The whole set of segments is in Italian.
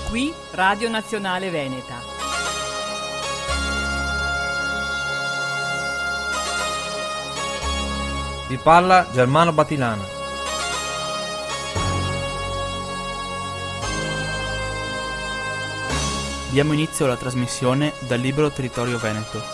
Qui Radio Nazionale Veneta. Vi parla Germano Batilana. Diamo inizio alla trasmissione dal libro Territorio Veneto.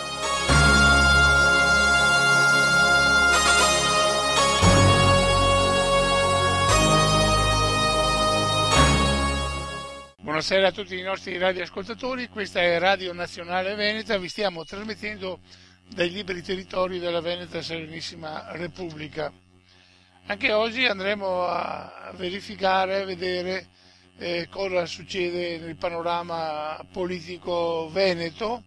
Buonasera a tutti i nostri radioascoltatori, questa è Radio Nazionale Veneta, vi stiamo trasmettendo dai liberi territori della Veneta Serenissima Repubblica. Anche oggi andremo a verificare, a vedere cosa succede nel panorama politico veneto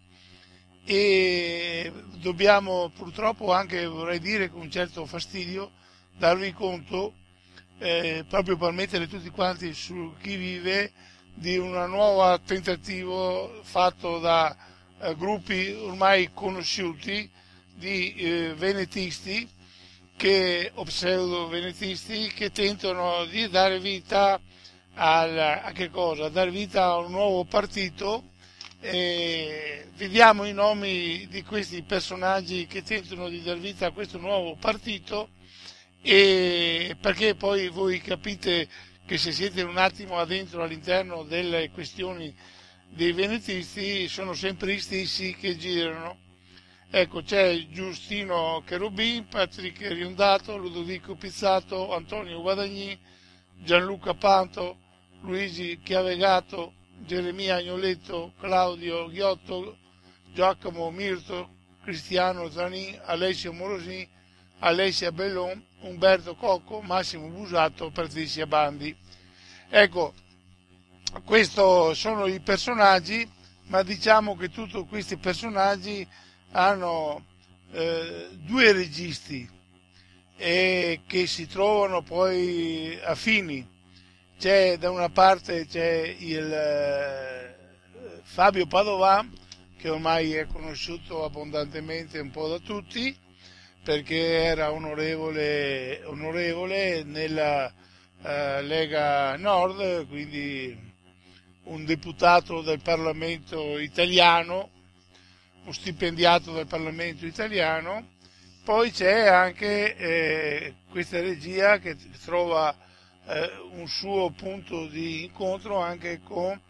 e dobbiamo purtroppo anche, vorrei dire con un certo fastidio, darvi conto, proprio per mettere tutti quanti su chi vive, di un nuovo tentativo fatto da gruppi ormai conosciuti di venetisti o pseudo-venetisti che tentano di dare vita a che cosa? A dare vita a un nuovo partito. Vediamo i nomi di questi personaggi che tentano di dar vita a questo nuovo partito, e perché poi voi capite che se siete un attimo addentro all'interno delle questioni dei venetisti sono sempre gli stessi che girano. Ecco, c'è Giustino Cherubin, Patrick Riondato, Ludovico Pizzato, Antonio Guadagni, Gianluca Panto, Luigi Chiavegato, Geremia Agnoletto, Claudio Ghiotto, Giacomo Mirto, Cristiano Zanin, Alessio Morosin, Alessia Bellon, Umberto Cocco, Massimo Busato, Patrizia Bandi. Ecco, questi sono i personaggi, ma diciamo che tutti questi personaggi hanno due registi che si trovano poi affini. Da una parte c'è il Fabio Padovan, che ormai è conosciuto abbondantemente un po' da tutti, perché era onorevole nella Lega Nord, quindi un deputato del Parlamento italiano, un stipendiato del Parlamento italiano. Poi c'è anche questa regia che trova un suo punto di incontro anche con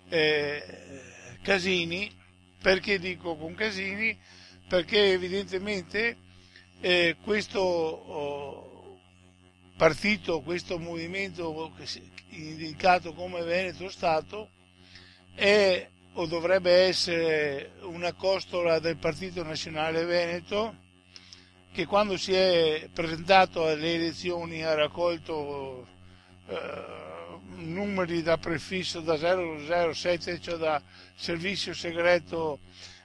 Casini. Perché dico con Casini? Perché evidentemente questo partito, questo movimento indicato come Veneto Stato è o dovrebbe essere una costola del Partito Nazionale Veneto, che quando si è presentato alle elezioni ha raccolto numeri da prefisso da 007, cioè da servizio segreto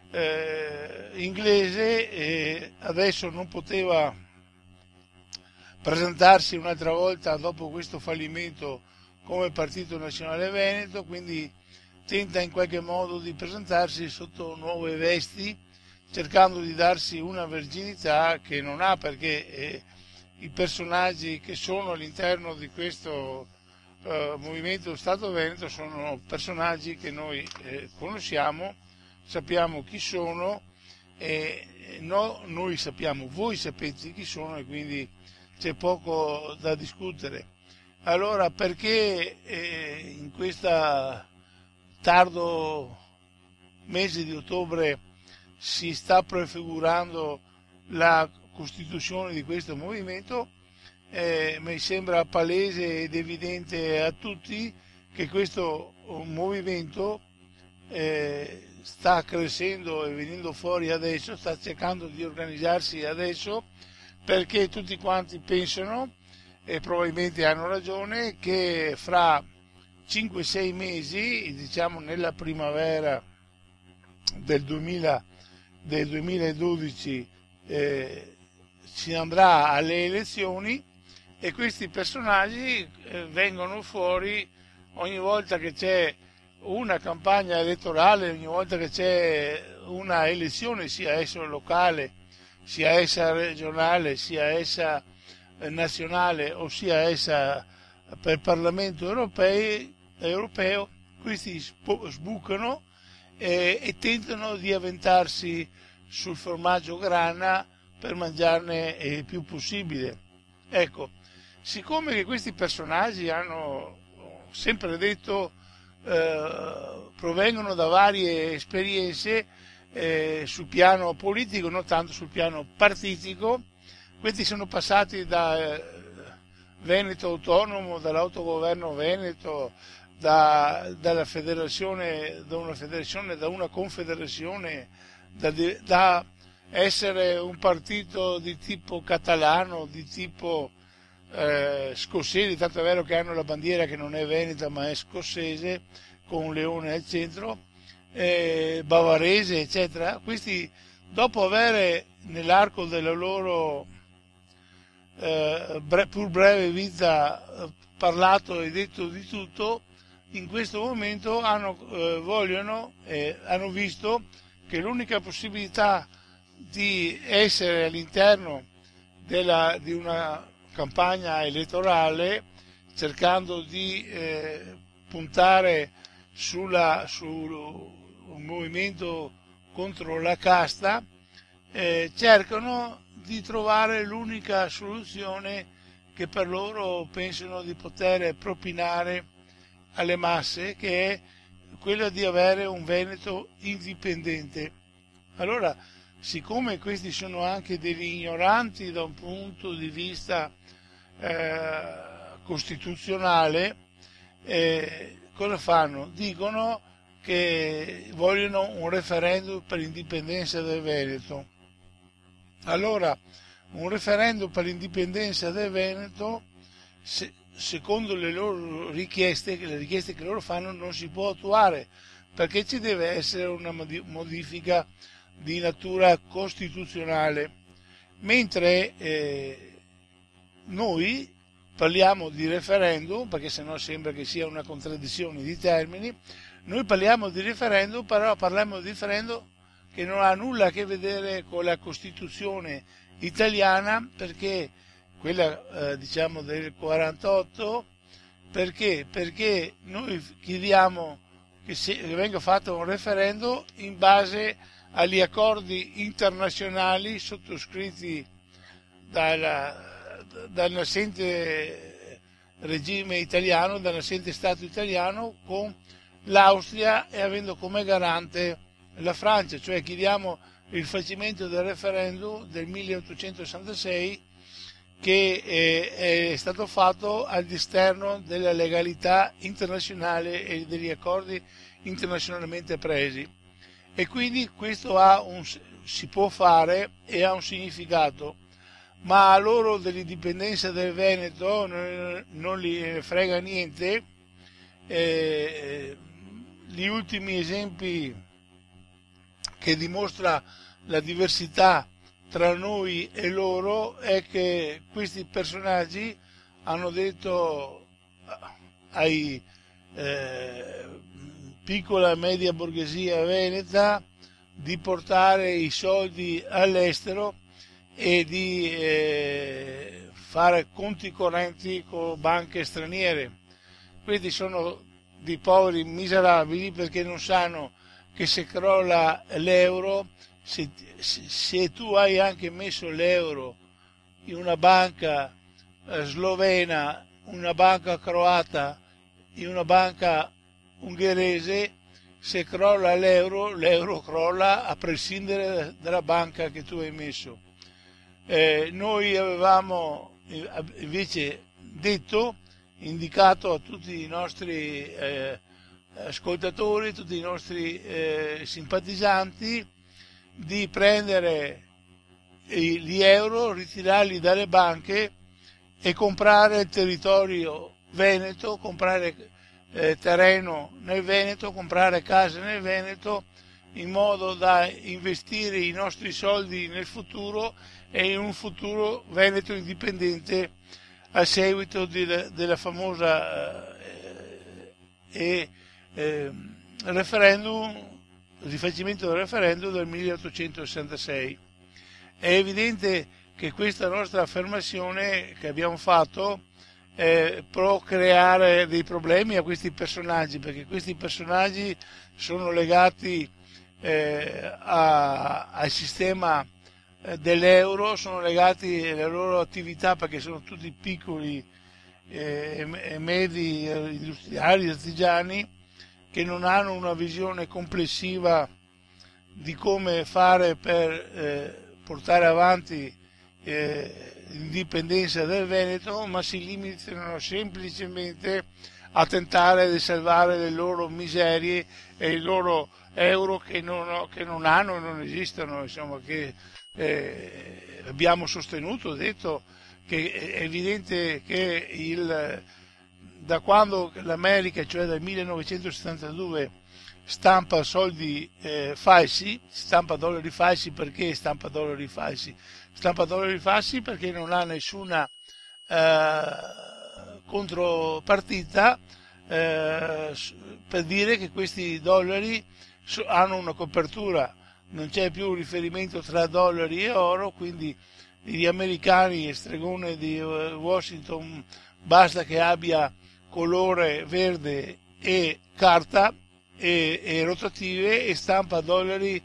inglese, e adesso non poteva presentarsi un'altra volta dopo questo fallimento come Partito Nazionale Veneto, quindi tenta in qualche modo di presentarsi sotto nuove vesti, cercando di darsi una verginità che non ha, perché i personaggi che sono all'interno di questo movimento Stato Veneto sono personaggi che noi conosciamo, sappiamo chi sono, e noi sappiamo, voi sapete chi sono, e quindi c'è poco da discutere. Allora, perché in questo tardo mese di ottobre si sta prefigurando la costituzione di questo movimento? Mi sembra palese ed evidente a tutti che questo movimento sta crescendo e venendo fuori adesso, sta cercando di organizzarsi adesso, perché tutti quanti pensano, e probabilmente hanno ragione, che fra 5-6 mesi, diciamo nella primavera del 2012, si andrà alle elezioni, e questi personaggi vengono fuori ogni volta che c'è una campagna elettorale, ogni volta che c'è una elezione, sia essa locale, sia essa regionale, sia essa nazionale o sia essa per il Parlamento europeo, questi sbucano e tentano di avventarsi sul formaggio grana per mangiarne il più possibile. Ecco, siccome che questi personaggi hanno sempre detto provengono da varie esperienze sul piano politico, non tanto sul piano partitico, questi sono passati da Veneto autonomo, dall'autogoverno veneto, da una confederazione, da essere un partito di tipo catalano, di tipo scozzese, tanto è vero che hanno la bandiera che non è veneta ma è scozzese, con un leone al centro, bavarese, eccetera. Questi, dopo avere nell'arco della loro pur breve vita parlato e detto di tutto, in questo momento hanno visto che l'unica possibilità di essere all'interno di una campagna elettorale, cercando di puntare su un movimento contro la casta, cercano di trovare l'unica soluzione che per loro pensano di poter propinare alle masse, che è quella di avere un Veneto indipendente. Allora, siccome questi sono anche degli ignoranti da un punto di vista costituzionale, cosa fanno? Dicono che vogliono un referendum per l'indipendenza del Veneto. Allora, un referendum per l'indipendenza del Veneto, secondo le loro richieste, le richieste che loro fanno, non si può attuare, perché ci deve essere una modifica di natura costituzionale, mentre noi parliamo di referendum, perché sennò sembra che sia una contraddizione di termini. Noi parliamo di referendum, però parliamo di referendum che non ha nulla a che vedere con la Costituzione italiana, perché quella diciamo del 48, perché noi chiediamo che venga fatto un referendum in base agli accordi internazionali sottoscritti dal nascente regime italiano, dal nascente Stato italiano, con l'Austria e avendo come garante la Francia. Cioè chiediamo il facimento del referendum del 1866, che è stato fatto all'esterno della legalità internazionale e degli accordi internazionalmente presi, e quindi questo si può fare e ha un significato. Ma a loro dell'indipendenza del Veneto non gli frega niente. Gli ultimi esempi che dimostra la diversità tra noi e loro è che questi personaggi hanno detto ai piccola e media borghesia veneta di portare i soldi all'estero e di fare conti correnti con banche straniere. Questi sono dei poveri miserabili, perché non sanno che se crolla l'euro, se tu hai anche messo l'euro in una banca slovena, una banca croata, in una banca ungherese, se crolla l'euro crolla a prescindere dalla banca che tu hai messo. Noi avevamo invece indicato a tutti i nostri ascoltatori, tutti i nostri simpatizzanti, di prendere gli euro, ritirarli dalle banche e comprare il territorio veneto, comprare terreno nel Veneto, comprare case nel Veneto, in modo da investire i nostri soldi nel futuro e in un futuro Veneto indipendente, a seguito della famosa rifacimento del referendum del 1866. È evidente che questa nostra affermazione che abbiamo fatto può creare dei problemi a questi personaggi, perché questi personaggi sono legati al sistema dell'euro, sono legati alle loro attività perché sono tutti piccoli e medi industriali, artigiani, che non hanno una visione complessiva di come fare per portare avanti l'indipendenza del Veneto, ma si limitano semplicemente a tentare di salvare le loro miserie e i loro euro che non hanno e non esistono, insomma, che abbiamo sostenuto, detto che è evidente che da quando l'America, cioè dal 1972, stampa soldi falsi, stampa dollari falsi. Perché stampa dollari falsi? Stampa dollari falsi perché non ha nessuna contropartita per dire che questi dollari hanno una copertura, non c'è più un riferimento tra dollari e oro, quindi gli americani, stregone di Washington, basta che abbia colore verde e carta e rotative e stampa dollari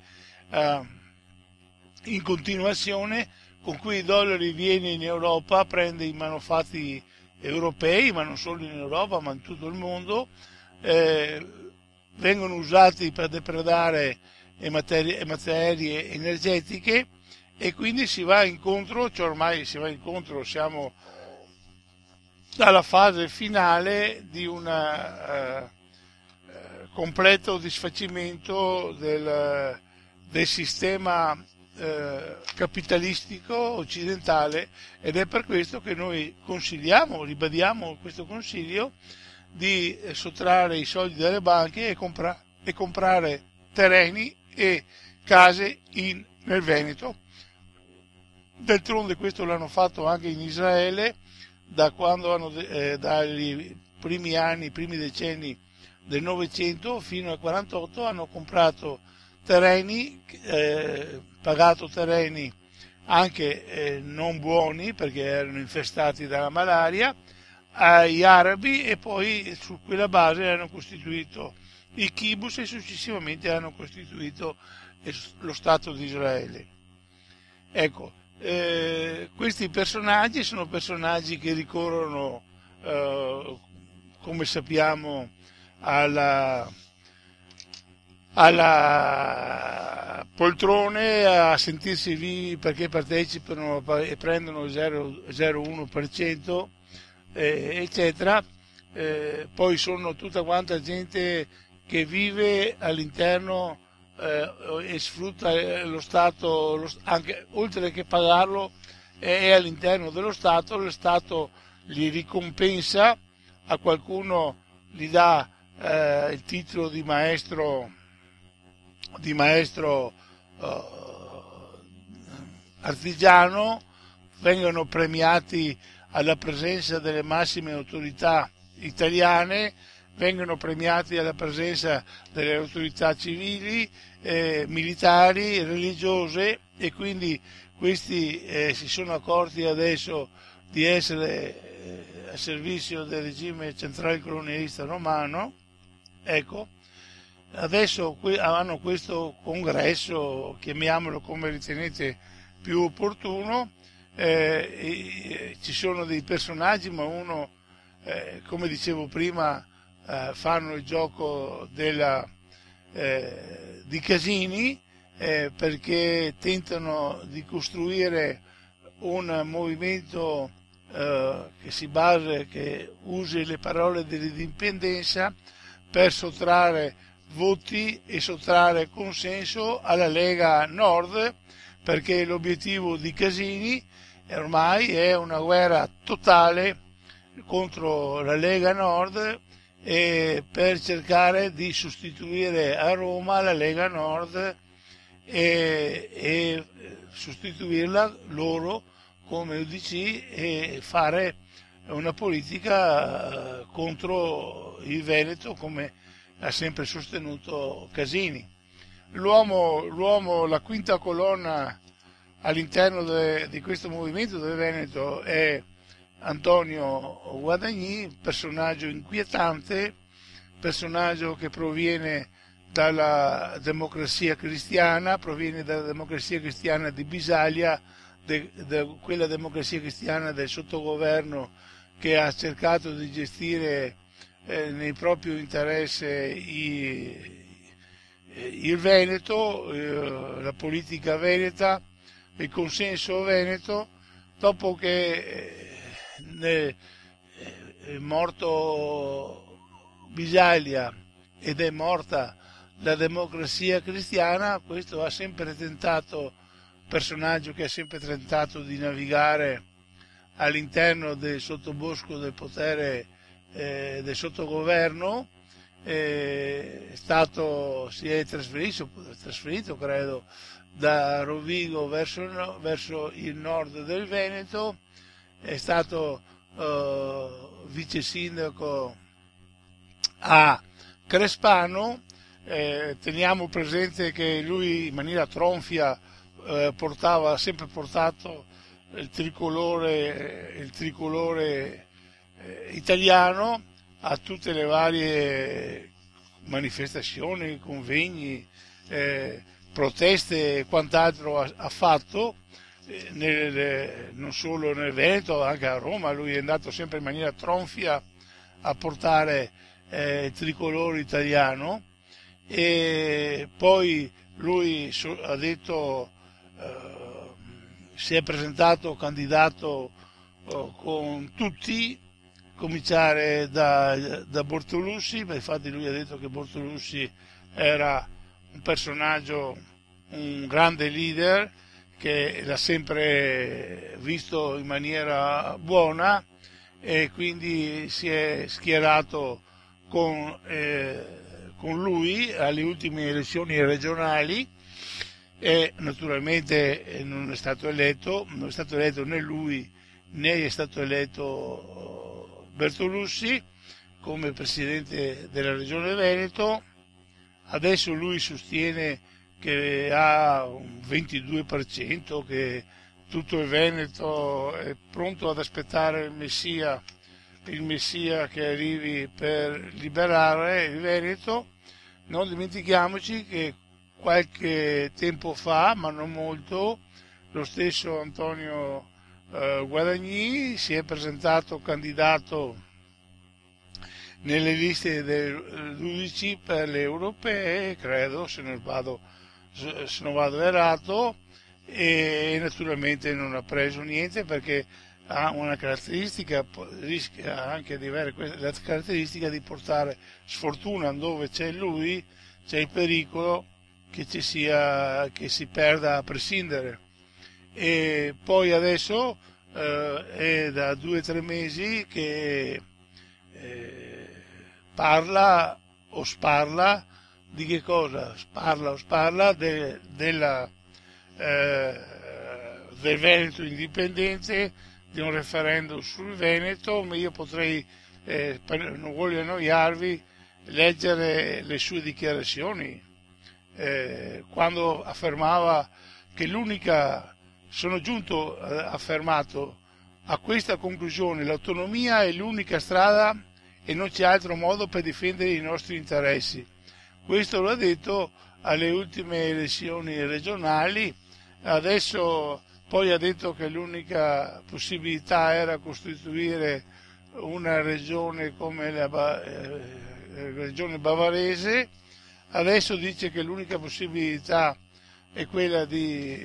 in continuazione, con cui i dollari viene in Europa, prende i manufatti europei, ma non solo in Europa ma in tutto il mondo, vengono usati per depredare materie energetiche, e quindi si va incontro, cioè ormai si va incontro, siamo alla fase finale di un completo disfacimento del sistema capitalistico occidentale, ed è per questo che noi ribadiamo questo consiglio di sottrarre i soldi dalle banche e comprare terreni e case nel Veneto. D'altronde questo l'hanno fatto anche in Israele, da quando dai primi decenni del Novecento fino al 48 hanno comprato terreni, pagato terreni anche non buoni perché erano infestati dalla malaria agli arabi, e poi su quella base hanno costituito i kibbutz e successivamente hanno costituito lo Stato di Israele. Ecco, questi personaggi sono personaggi che ricorrono, come sappiamo, alla poltrone, a sentirsi vivi perché partecipano e prendono il 0,01%, eccetera. Poi sono tutta quanta gente che vive all'interno e sfrutta lo Stato, anche oltre che pagarlo, è all'interno dello Stato. Lo Stato li ricompensa, a qualcuno gli dà il titolo di maestro artigiano, vengono premiati alla presenza delle massime autorità italiane, vengono premiati alla presenza delle autorità civili, militari, religiose, e quindi questi si sono accorti adesso di essere a servizio del regime centrale colonialista romano. Ecco, adesso hanno questo congresso, chiamiamolo come ritenete più opportuno, ci sono dei personaggi, ma uno, come dicevo prima, fanno il gioco di Casini, perché tentano di costruire un movimento che usi le parole dell'indipendenza per sottrarre voti e sottrarre consenso alla Lega Nord, perché l'obiettivo di Casini ormai è una guerra totale contro la Lega Nord, per cercare di sostituire a Roma la Lega Nord e sostituirla loro come UDC e fare una politica contro il Veneto, come ha sempre sostenuto Casini. L'uomo, la quinta colonna all'interno di questo movimento del Veneto è Antonio Guadagni, personaggio inquietante, personaggio che proviene dalla democrazia cristiana di Bisaglia, quella democrazia cristiana del sottogoverno che ha cercato di gestire nel proprio interesse il Veneto, la politica veneta, il consenso veneto, dopo che è morto Bisaglia ed è morta la democrazia cristiana. Questo ha sempre tentato, personaggio che ha sempre tentato di navigare all'interno del sottobosco del potere del sottogoverno, si è trasferito credo da Rovigo verso il nord del Veneto, è stato vice sindaco a Crespano. Teniamo presente che lui in maniera tronfia ha sempre portato il tricolore italiano a tutte le varie manifestazioni, convegni, proteste e quant'altro ha fatto, non solo nel Veneto, anche a Roma. Lui è andato sempre in maniera tronfia a portare il tricolore italiano, e poi lui ha detto, si è presentato candidato con tutti, cominciare da Bortolussi, ma infatti lui ha detto che Bortolussi era un personaggio, un grande leader che l'ha sempre visto in maniera buona, e quindi si è schierato con lui alle ultime elezioni regionali, e naturalmente non è stato eletto né lui né è stato eletto Bertolussi come presidente della regione Veneto. Adesso lui sostiene che ha un 22%, che tutto il Veneto è pronto ad aspettare il Messia che arrivi per liberare il Veneto. Non dimentichiamoci che qualche tempo fa, ma non molto, lo stesso Antonio Guadagni si è presentato candidato nelle liste dell'11 per le europee, credo, se non vado errato, e naturalmente non ha preso niente, perché ha una caratteristica, rischia anche di avere la caratteristica di portare sfortuna. Dove c'è lui c'è il pericolo che si perda a prescindere. E poi adesso è da 2 o 3 mesi che parla o sparla di che cosa? Sparla del Veneto indipendente, di un referendum sul Veneto, ma io potrei, non voglio annoiarvi, leggere le sue dichiarazioni, quando affermava che sono giunto, affermato a questa conclusione: l'autonomia è l'unica strada e non c'è altro modo per difendere i nostri interessi. Questo lo ha detto alle ultime elezioni regionali. Adesso poi ha detto che l'unica possibilità era costituire una regione come la regione bavarese. Adesso dice che l'unica possibilità è quella di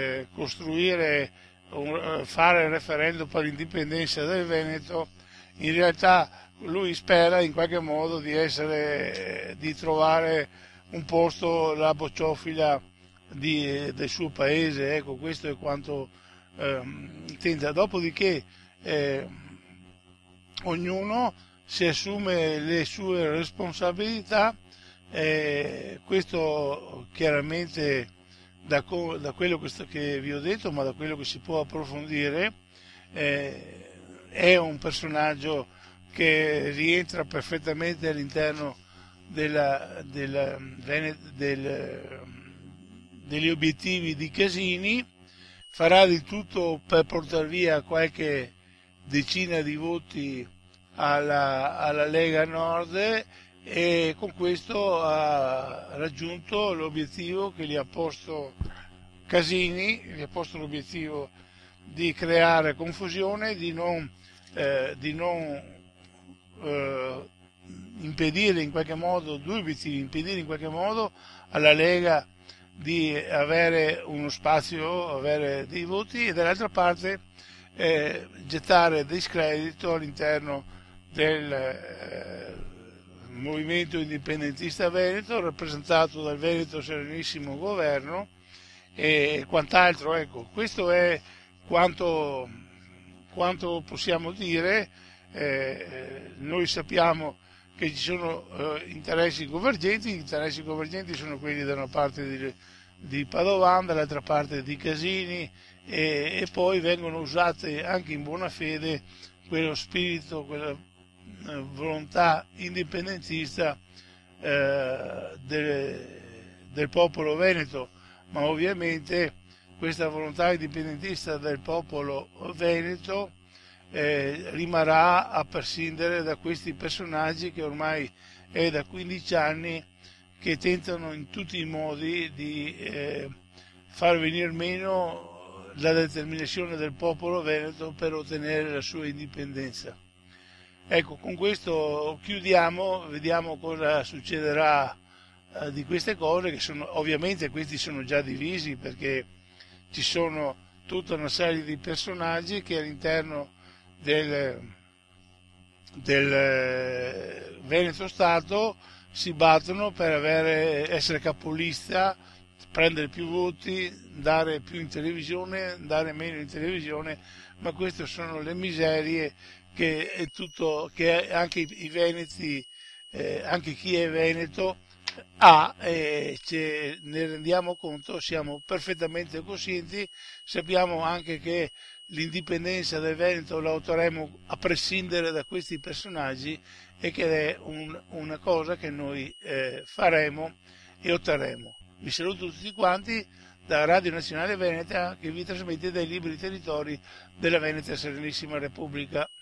fare il referendum per l'indipendenza del Veneto. In realtà lui spera in qualche modo di trovare un posto, la bocciofila del suo paese. Ecco, questo è quanto tenta. Dopodiché ognuno si assume le sue responsabilità, questo chiaramente da quello che vi ho detto, ma da quello che si può approfondire, è un personaggio che rientra perfettamente all'interno degli obiettivi di Casini. Farà di tutto per portare via qualche decina di voti alla Lega Nord, e con questo ha raggiunto l'obiettivo che gli ha posto Casini, gli ha posto l'obiettivo di creare confusione, di non impedire in qualche modo, due obiettivi: impedire in qualche modo alla Lega di avere uno spazio, avere dei voti, e dall'altra parte gettare discredito all'interno del movimento indipendentista veneto, rappresentato dal Veneto Serenissimo Governo e quant'altro. Ecco, questo è quanto possiamo dire. Noi sappiamo che ci sono interessi convergenti. Gli interessi convergenti sono quelli da una parte di Padoan, dall'altra parte di Casini, e poi vengono usate anche in buona fede quello spirito, quella volontà indipendentista del popolo veneto, ma ovviamente questa volontà indipendentista del popolo veneto rimarrà a prescindere da questi personaggi che ormai è da 15 anni che tentano in tutti i modi di far venire meno la determinazione del popolo veneto per ottenere la sua indipendenza. Ecco, con questo chiudiamo, vediamo cosa succederà di queste cose, che sono, ovviamente questi sono già divisi, perché ci sono tutta una serie di personaggi che all'interno del Veneto Stato si battono per essere capolista, prendere più voti, dare più in televisione, dare meno in televisione, ma queste sono le miserie che è tutto, che anche i veneti, anche chi è veneto ha, e ne rendiamo conto, siamo perfettamente coscienti, sappiamo anche che l'indipendenza del Veneto la otterremo a prescindere da questi personaggi, e che è una cosa che noi faremo e otterremo. Vi saluto tutti quanti da Radio Nazionale Veneta, che vi trasmette dai liberi territori della Veneta Serenissima Repubblica.